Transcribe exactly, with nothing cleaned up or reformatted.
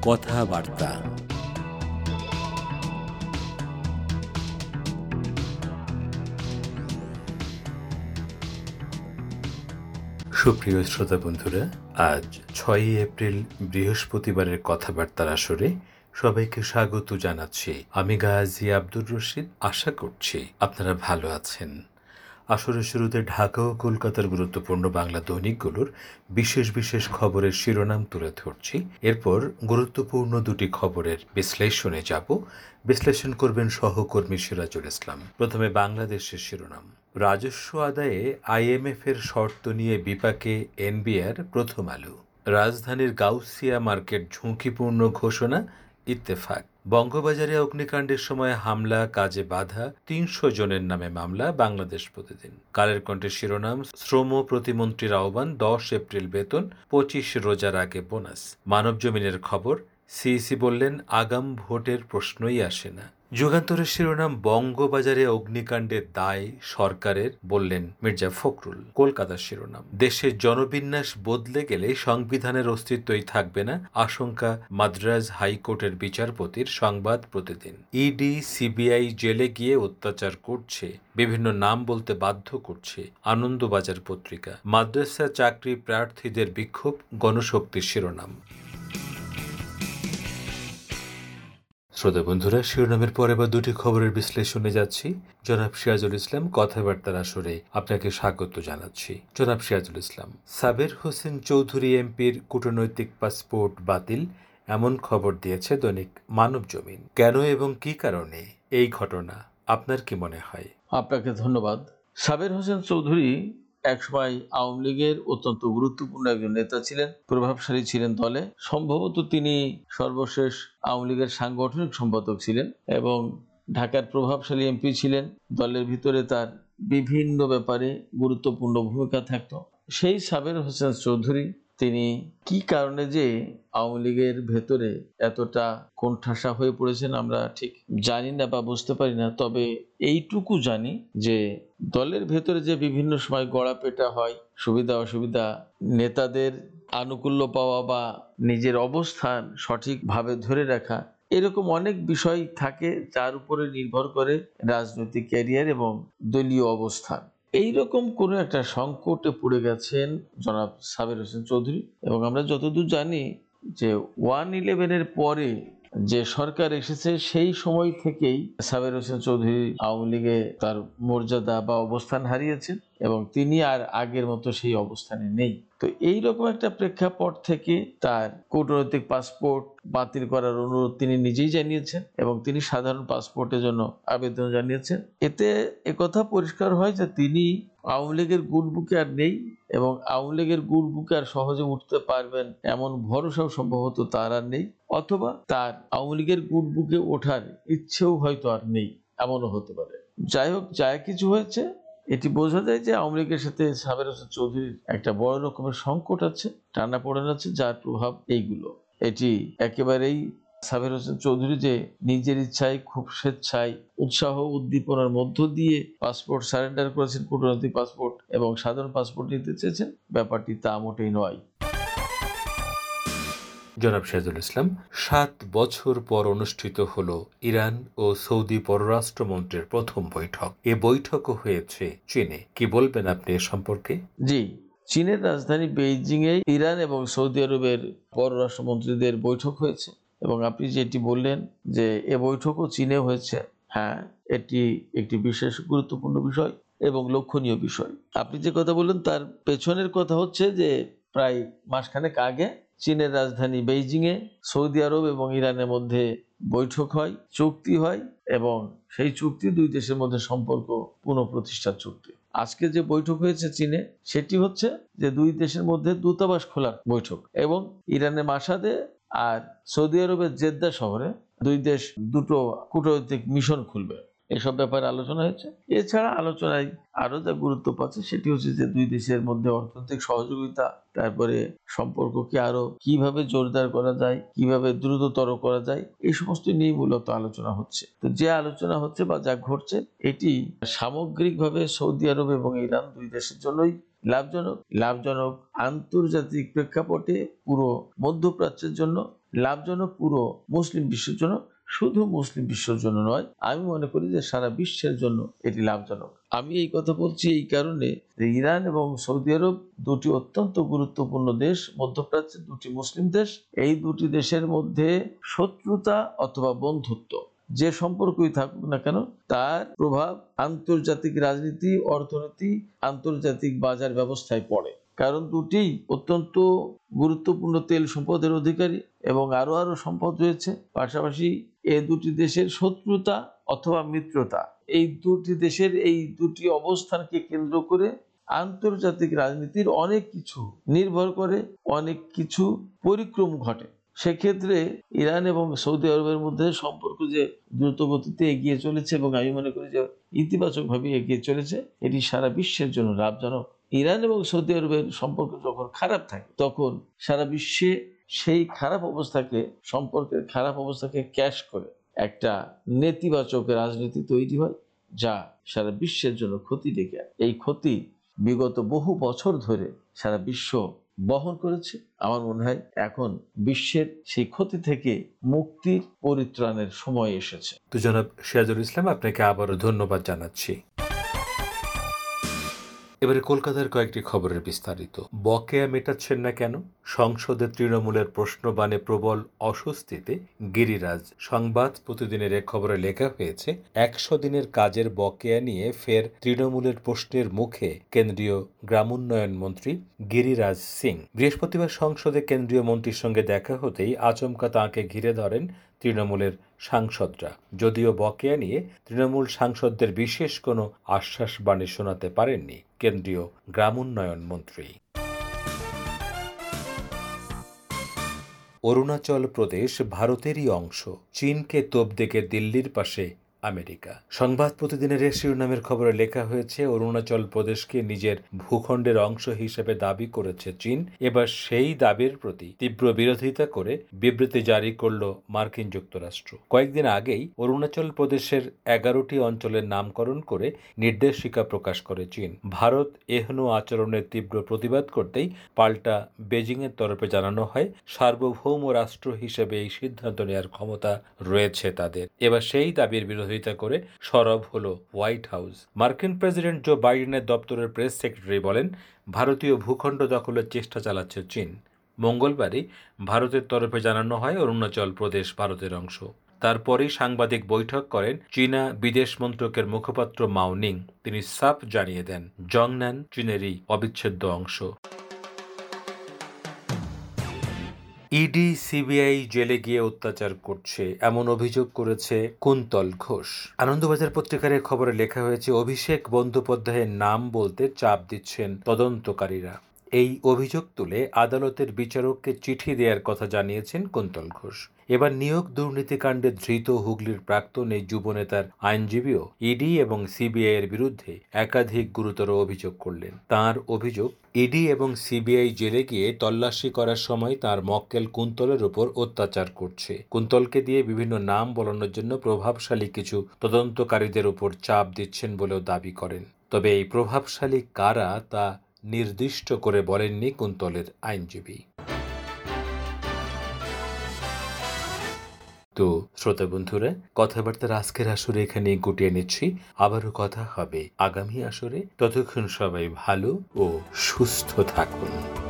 কথাবার্তা। সুপ্রিয় শ্রোতা বন্ধুরা, আজ ছয়ই এপ্রিল বৃহস্পতিবারের কথাবার্তার আসরে সবাইকে স্বাগত জানাচ্ছি। আমি গাজী আব্দুর রশিদ। আশা করছি আপনারা ভালো আছেন। আসরের শুরুতে ঢাকা ও কলকাতার গুরুত্বপূর্ণ বাংলা দৈনিকগুলোর বিশেষ বিশেষ খবরের শিরোনাম তুলে ধরছি। এরপর গুরুত্বপূর্ণ দুটি খবরের বিশ্লেষণে যাব। বিশ্লেষণ করবেন সহকর্মী সিরাজুল ইসলাম। প্রথমে বাংলাদেশের শিরোনাম। রাজস্ব আদায়ে আইএমএফ এর শর্ত নিয়ে বিপাকে এনবিআর প্রথম আলো। রাজধানীর গাউসিয়া মার্কেট ঝুঁকিপূর্ণ ঘোষণা ইত্তেফাক। বঙ্গবাজারে অগ্নিকাণ্ডের সময় হামলা কাজে বাধা, তিনশো জনের নামে মামলা বাংলাদেশ প্রতিদিন। কালের কণ্ঠের শিরোনাম। শ্রম প্রতিমন্ত্রীর আহ্বান, দশ এপ্রিল বেতন, পঁচিশ রোজার আগে বোনাস। মানব জমিনের খবর। সিইসি বললেন আগাম ভোটের প্রশ্নই আসে না। যুগান্তরের শিরোনাম। বঙ্গবাজারে অগ্নিকাণ্ডের দায় সরকারের, বললেন মির্জা ফখরুল। কলকাতার শিরোনাম। দেশের জনবিন্যাস বদলে গেলে সংবিধানের অস্তিত্বই থাকবে না, আশঙ্কা মাদ্রাজ হাইকোর্টের বিচারপতির। সংবাদ প্রতিদিন। ইডি সিবিআই জেলে গিয়ে অত্যাচার করছে, বিভিন্ন নাম বলতে বাধ্য করছে। আনন্দবাজার পত্রিকা। মাদ্রাসা চাকরি প্রার্থীদের বিক্ষোভ, গণশক্তির শিরোনাম। শ্রোতা বন্ধুরা, শিরোনামের পরে বা দুটি খবরের বিশ্লেষণে যাচ্ছি। জনাব সিরাজুল ইসলাম কথাবার্তার আসরে আপনাকে স্বাগত জানাচ্ছি। জনাব সিরাজুল ইসলাম, সাবের হোসেন চৌধুরী এমপির কূটনৈতিক পাসপোর্ট বাতিল, এমন খবর দিয়েছে দৈনিক মানব জমিন। কেন এবং কি কারণে এই ঘটনা, আপনার কি মনে হয়? আপনাকে ধন্যবাদ। সাবের হোসেন চৌধুরী একসময় আওয়ামী লীগের অত্যন্ত গুরুত্বপূর্ণ একজন নেতা ছিলেন, প্রভাবশালী ছিলেন দলে। সম্ভবত তিনি সর্বশেষ আওয়ামী লীগের সাংগঠনিক সম্পাদক ছিলেন এবং ঢাকার প্রভাবশালী এমপি ছিলেন। দলের ভিতরে তার বিভিন্ন ব্যাপারে গুরুত্বপূর্ণ ভূমিকা থাকত। সেই সাবের হোসেন চৌধুরী তিনি কি কারণে যে আওয়ামী লীগের ভেতরে এতটা কোণঠাসা হয়ে পড়েছেন আমরা ঠিক জানি না বা বুঝতে পারি না। তবে এইটুকু জানি যে দলের ভেতরে যে বিভিন্ন সময় গড়াপেটা হয়, সুবিধা অসুবিধা, নেতাদের আনুকূল্য পাওয়া বা নিজের অবস্থান সঠিকভাবে ধরে রাখা, এরকম অনেক বিষয় থাকে যার উপরে নির্ভর করে রাজনৈতিক ক্যারিয়ার এবং দলীয় অবস্থান। এইরকম কোনো একটা সংকটে পড়ে গেছেন জনাব সাবের হোসেন চৌধুরী। এবং আমরা যতদূর জানি যে ওয়ান ইলেভেনের পরে যে সরকার এসেছে সেই সময় থেকেই সাবের হোসেন চৌধুরী আওয়ামী লীগে তার মর্যাদা বা অবস্থান হারিয়েছেন এবং তিনি আর আগের মতো সেই অবস্থানে নেই। তো এইরকম একটা প্রেক্ষাপট থেকে তার কূটনৈতিক পাসপোর্ট বাতিল করার অনুরোধ তিনি নিজেই জানিয়েছেন এবং তিনি সাধারণ পাসপোর্টের জন্য আবেদন জানিয়েছেন। এতে একথা পরিষ্কার হয় যে তিনি আওয়ামী লীগের গুড বুকে আর নেই এবং আওয়ামী লীগের গুড বুকে আর সহজে উঠতে পারবেন এমন ভরসাও সম্ভবত তার আর নেই, অথবা তার আওয়ামী লীগের গুড বুকে ওঠার ইচ্ছেও হয়তো আর নেই, এমনও হতে পারে। যাই হোক, যা কিছু হয়েছে এটি বোঝা যায় যে আওয়ামী লীগের সাথে সাবের হোসেন চৌধুরীর একটা বড় রকমের সংকট আছে, টানাপোড়েন আছে, যার প্রভাব এইগুলো। এটি একেবারেই সাবের হোসেন চৌধুরী যে নিজের ইচ্ছায় খুব স্বেচ্ছায় উৎসাহ উদ্দীপনার মধ্য দিয়ে পাসপোর্ট সারেন্ডার করেছেন, কূটনৈতিক পাসপোর্ট এবং সাধারণ পাসপোর্ট নিতে চেয়েছেন, ব্যাপারটি তা মোটেই নয়। জনাব সিরাজুল ইসলাম, সাত বছর পর অনুষ্ঠিত হল ইরান ও সৌদি পররাষ্ট্রমন্ত্রীর প্রথম বৈঠক। এ বৈঠকও হয়েছে চীনে। কি বলবেন আপনি এ সম্পর্কে? জি, চীনের রাজধানী বেইজিং এ ইরান এবং সৌদি আরবের পররাষ্ট্রমন্ত্রীদের বৈঠক হয়েছে এবং আপনি যেটি বললেন যে এ বৈঠকও চীনে হয়েছে, হ্যাঁ, এটি একটি বিশেষ গুরুত্বপূর্ণ বিষয় এবং লক্ষণীয় বিষয়। আপনি যে কথা বললেন তার পেছনের কথা হচ্ছে যে প্রায় মাসখানেক আগে চীনের রাজধানী বেইজিং এ সৌদি আরব এবং ইরানের মধ্যে বৈঠক হয়, চুক্তি হয় এবং সেই চুক্তি দুই দেশের মধ্যে সম্পর্ক পুনঃপ্রতিষ্ঠার চুক্তি। আজকে যে বৈঠক হয়েছে চীনে সেটি হচ্ছে যে দুই দেশের মধ্যে দূতাবাস খোলার বৈঠক এবং ইরানের মাসাদে আর সৌদি আরবের জেদ্দা শহরে দুই দেশ দুটো কূটনৈতিক মিশন খুলবে, এসব ব্যাপারে আলোচনা হয়েছে। এছাড়া আলোচনায় আরো যা গুরুত্ব পাচ্ছে সেটি হচ্ছে যে দুই দেশের মধ্যে অর্থনৈতিক সহযোগিতা, তারপরে সম্পর্ককে আরো কিভাবে জোরদার করা যায়, কিভাবে দ্রুততর করা যায়, এই সমস্ত নিয়ে মূলত আলোচনা হচ্ছে। তো যে আলোচনা হচ্ছে বা যা ঘটছে এটি সামগ্রিকভাবে সৌদি আরব এবং ইরান দুই দেশের জন্যই লাভজনক লাভজনক আন্তর্জাতিক প্রেক্ষাপটে পুরো মধ্যপ্রাচ্যের জন্য লাভজনক পুরো মুসলিম বিশ্বের জন্য, শুধু মুসলিম বিশ্বের জন্য নয়, আমি মনে করি যে সারা বিশ্বের জন্য এটি লাভজনক। আমি এই কথা বলছি এই কারণে যে ইরান এবং সৌদি আরব দুটি অত্যন্ত গুরুত্বপূর্ণ দেশ, মধ্যপ্রাচ্যের দুটি মুসলিম দেশ। এই দুটি দেশের মধ্যে শত্রুতা অথবা বন্ধুত্ব যে সম্পর্কই থাকুক না কেন, তার প্রভাব আন্তর্জাতিক রাজনীতি, অর্থনীতি, আন্তর্জাতিক বাজার ব্যবস্থায় পড়ে। কারণ দুটি অত্যন্ত গুরুত্বপূর্ণ তেল সম্পদের অধিকারী এবং আরো আরো সম্পদ রয়েছে। পাশাপাশি এই দুটি দেশের শত্রুতা অথবা মিত্রতা, এই দুটি দেশের এই দুটি অবস্থানকে কেন্দ্র করে আন্তর্জাতিক রাজনীতির অনেক কিছু নির্ভর করে, অনেক কিছু পরিক্রম ঘটে। সেক্ষেত্রে ইরান এবং সৌদি আরবের মধ্যে সম্পর্ক যে দ্রুত গতিতে এগিয়ে চলেছে এবং আমি মনে করি যে ইতিবাচকভাবে এগিয়ে চলেছে, এটি সারা বিশ্বের জন্য লাভজনক। ইরান এবং সৌদি আরবের সম্পর্ক যখন খারাপ থাকে, তখন সারা বিশ্বে সেই খারাপ অবস্থাকে, সম্পর্কের খারাপ অবস্থাকে ক্যাশ করে একটা নেতিবাচক রাজনীতি তৈরি হয়, যা সারা বিশ্বের জন্য ক্ষতি ডেকে আনে। এই ক্ষতি বিগত বহু বছর ধরে সারা বিশ্ব বহন করেছে। আমার মনে হয় এখন বিশ্বের সেই ক্ষতি থেকে মুক্তির, পরিত্রাণের সময় এসেছে। তো জনাব সিরাজুল ইসলাম, আপনাকে আবারও ধন্যবাদ জানাচ্ছি। এবারে কলকাতার কয়েকটি খবরের বিস্তারিত। বকেয়া মেটাচ্ছেন না কেন? সংসদে তৃণমূলের প্রশ্নবাণে প্রবল অস্বস্তিতে গিরিরাজ। সংবাদ প্রতিদিনের এক খবরে লেখা হয়েছে, একশো দিনের কাজের বকেয়া নিয়ে ফের তৃণমূলের প্রশ্নের মুখে কেন্দ্রীয় গ্রামোন্নয়ন মন্ত্রী গিরিরাজ সিং। বৃহস্পতিবার সংসদে কেন্দ্রীয় মন্ত্রীর সঙ্গে দেখা হতেই আচমকা তাঁকে ঘিরে ধরেন তৃণমূলের সাংসদরা। যদিও বকেয়া নিয়ে তৃণমূল সাংসদদের বিশেষ কোনো আশ্বাস বাণী শোনাতে পারেননি কেন্দ্রীয় গ্রামোন্নয়ন মন্ত্রী। অরুণাচল প্রদেশ ভারতেরই অংশ, চীনকে তোপ দেখে দিল্লির পাশে আমেরিকা। সংবাদ প্রতিদিনের এ শিরোনামের খবরে লেখা হয়েছে, অরুণাচল প্রদেশকে নিজের ভূখণ্ডের অংশ হিসেবে দাবি করেছে চীন। এবার সেই দাবির প্রতি তীব্র বিরোধিতা করে বিবৃতি জারি করল মার্কিন যুক্তরাষ্ট্র। কয়েকদিন আগেই অরুণাচল প্রদেশের এগারোটি অঞ্চলের নামকরণ করে নির্দেশিকা প্রকাশ করে চীন। ভারত এহেন আচরণের তীব্র প্রতিবাদ করতেই পাল্টা বেজিংয়ের তরফে জানানো হয়, সার্বভৌম রাষ্ট্র হিসেবে এই সিদ্ধান্ত নেওয়ার ক্ষমতা রয়েছে তাদের। এবার সেই দাবির বিরোধিতা করে সরব হলো হোয়াইট হাউস। মার্কিন প্রেসিডেন্ট জো বাইডেনের দপ্তরের প্রেস সেক্রেটারি বলেন, ভারতীয় ভূখণ্ড দখলের চেষ্টা চালাচ্ছে চীন। মঙ্গলবারই ভারতের তরফে জানানো হয় অরুণাচল প্রদেশ ভারতের অংশ। তারপরেই সাংবাদিক বৈঠক করেন চীনা বিদেশ মন্ত্রকের মুখপাত্র মাও নিং। তিনি সাফ জানিয়ে দেন, জংনান চীনেরই অবিচ্ছেদ্য অংশ। ইডি সিবিআই জেলে গিয়ে অত্যাচার করছে, এমন অভিযোগ করেছে কুন্তল ঘোষ। আনন্দবাজার পত্রিকার খবরে লেখা হয়েছে, অভিষেক বন্দ্যোপাধ্যায়ের নাম বলতে চাপ দিচ্ছেন তদন্তকারীরা। এই অভিযোগ তুলে আদালতের বিচারককে চিঠি দেওয়ার কথা জানিয়েছেন কুন্তল ঘোষ। এবার নিয়োগ দুর্নীতিকাণ্ডে ধৃত হুগলির প্রাক্তন এই যুবনেতার আইনজীবীও ইডি এবং সিবিআই এর বিরুদ্ধে একাধিক গুরুতর অভিযোগ করলেন। তার অভিযোগ, ইডি এবং সিবিআই জেলে গিয়ে তল্লাশি করার সময় তার মক্কেল কুন্তলের উপর অত্যাচার করছে। কুন্তলকে দিয়ে বিভিন্ন নাম বলানোর জন্য প্রভাবশালী কিছু তদন্তকারীদের উপর চাপ দিচ্ছেন বলেও দাবি করেন। তবে এই প্রভাবশালী কারা তা নির্দিষ্ট করে বলেননি কুন্তলের আইনজীবী। তো শ্রোতা বন্ধুরা, কথাবার্তার আজকের আসরে এখানে গুটিয়ে নিচ্ছি। আবারও কথা হবে আগামী আসরে। ততক্ষণ সবাই ভালো ও সুস্থ থাকুন।